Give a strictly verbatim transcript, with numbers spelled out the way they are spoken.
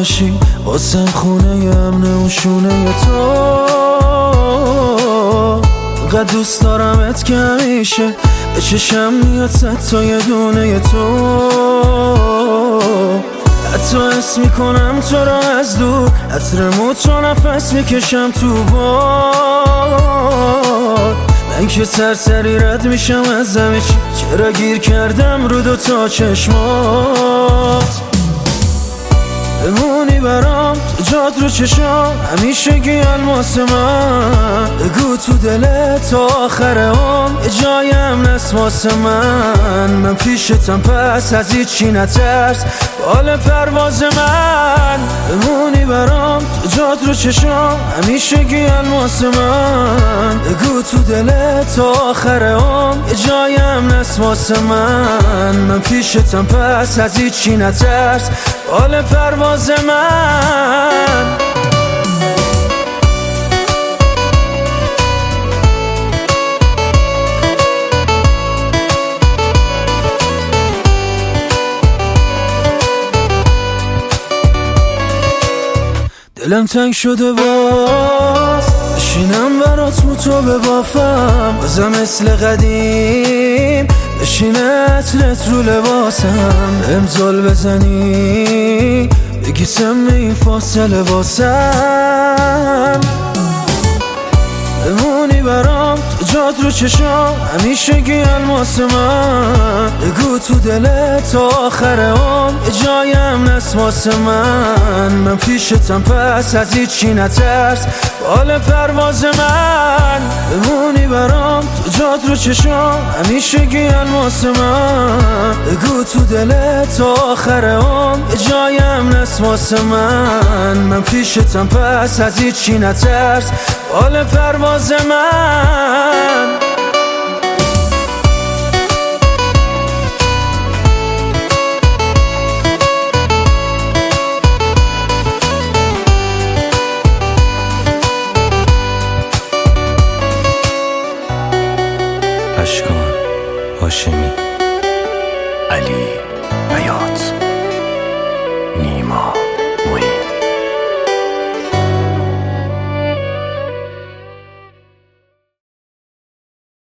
باشی واسه خونه امن و شونه تو. قد دوست دارمت که همیشه به چشم میاد صد تا یه دونه تو. حتی حس میکنم تو را از دور، عطر موت رو نفس میکشم تو باد. من که سرسری رد میشم از همه چی، چرا گیر کردم رو دو تا چشمات. بمونی برام تو جاد رو چشام، همیشه گی الماس من. بگو تو دلت تا آخر عمر یه جایم نست واسه من. من پیشتم پس از هیچی نترس، بال پرواز من. بمونی برام تو جاد رو چشام، همیشه گی الماس من. بگو تو دلت تا آخر عمر یه جایم نست واسه من. من پیشتم پس از هیچی نترس، بال پرواز من. دلم تنگ شده باز، بشینم برات موتو ببافم بازم مثل قدیم. بشینه عطرت رو لباسم، امزال بزنی بگی سم این فاصله واسم. بمونی برام تو جاد رو چشام، همیشه گی الماس من. بگو تو دلت تا آخر عمر یه جایم نست واسه من. من پیشتم پس از هیچی نترس، بال پرواز من. بمونی برام تو جاد رو چشام، همیشه گی الماس من. بگو تو دلت تا آخر عمر یه جایم نست واسه من. من پیشتم پس از هیچی نترس، بال پرواز من. اشکان هاشمی، علی بیات.